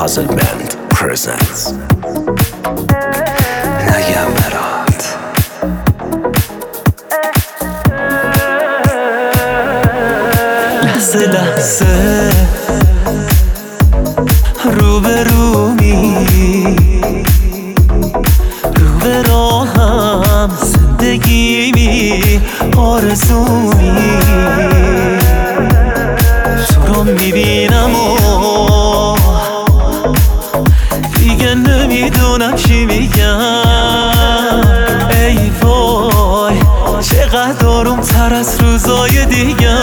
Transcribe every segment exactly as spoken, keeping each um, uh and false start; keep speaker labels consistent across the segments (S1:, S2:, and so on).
S1: Puzzle Band presents نگم برات.
S2: لحظه لحظه رو به رومی، رو به راهم زندگیمی، آرزومی. تو رو میبینم و دیگه نمیدونم چی میگم. ای وای چقدر آروم تر از روزای دیگه.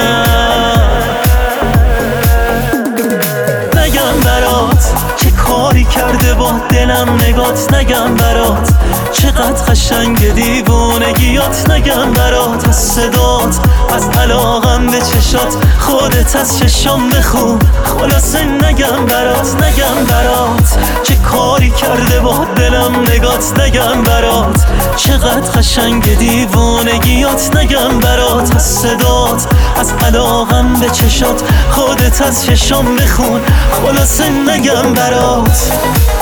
S2: نگم برات چه کاری کرده با دلم نگات، نگم برات چقدر قشنگ دیوونگیات، نگم برات از صدات، از علاقم به چشات، خودت از چشام بخون. خلاصه نگم برات، نگم برات چه کاری کرده با دلم نگات، نگم برات چقدر قشنگ دیوونگیات، نگم برات از صدات، از علاقم به چشات، خودت از چشام بخون. خلاصه نگم برات.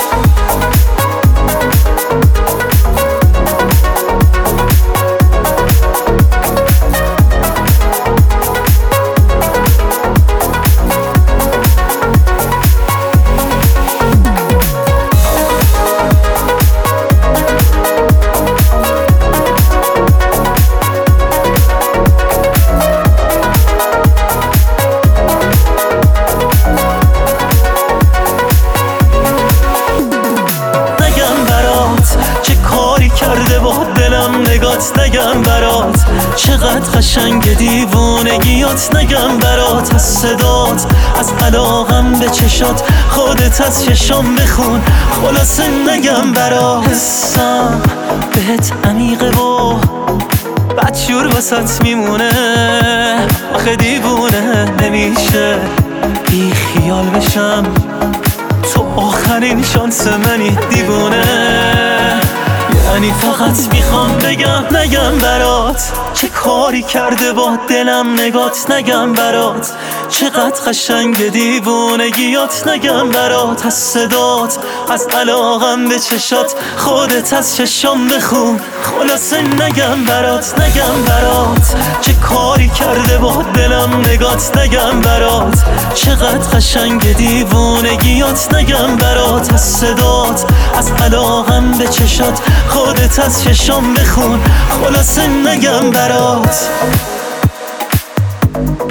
S2: کرده با دلم نگات، نگم برات چقدر قشنگ دیوونگیات، نگم برات از صدات، از علاقم به چشات، خودت از چشام بخون. خلاصه نگم برات. حسم بهت عمیقه و بدجور واسات میمونه، آخه دیوونه نمیشه بی خیال بشم. تو آخرین شانس منی دیوونه، یعنی فقط میخوام بگم نگم برات چه کاری کرده با دلم نگات، نگم برات چقدر قشنگ دیوونگیات، نگم برات از صدات، از علاقم به چشات، خودت از چشام بخون. خلاصه نگم برات، نگم برات چه کاری کرده با دلم نگات، نگم برات چقدر قشنگ دیوونگیات، نگم برات از صدات، از علاقم به چشات، خودت از چشام بخون. خلاصه نگم برات.